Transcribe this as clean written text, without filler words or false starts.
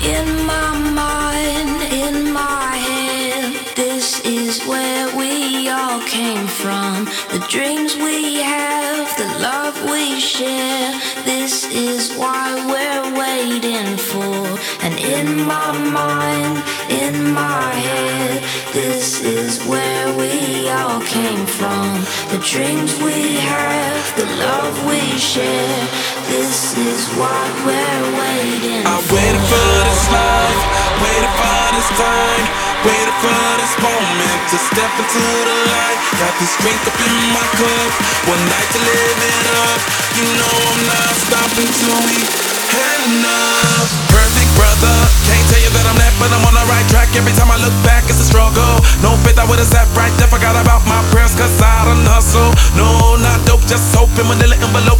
In my mind, in my head, this is where we all came from. The dreams we have, the love we share, this is why we're waiting for. And in my mind, in my head, this is where we all came from. The dreams we have, the love we share, this is what we're waiting for. I waited for this life, waited for this time, waited for this moment to step into the light. Got this drink up in my cup, one night to live it up. You know I'm not stopping till we had enough. Perfect brother, can't tell you that I'm that, but I'm on the right track. Every time I look back, it's a struggle. No faith, I would've sat right there. Forgot about my prayers, cause I done hustle. No, not dope, just hope in manila envelope.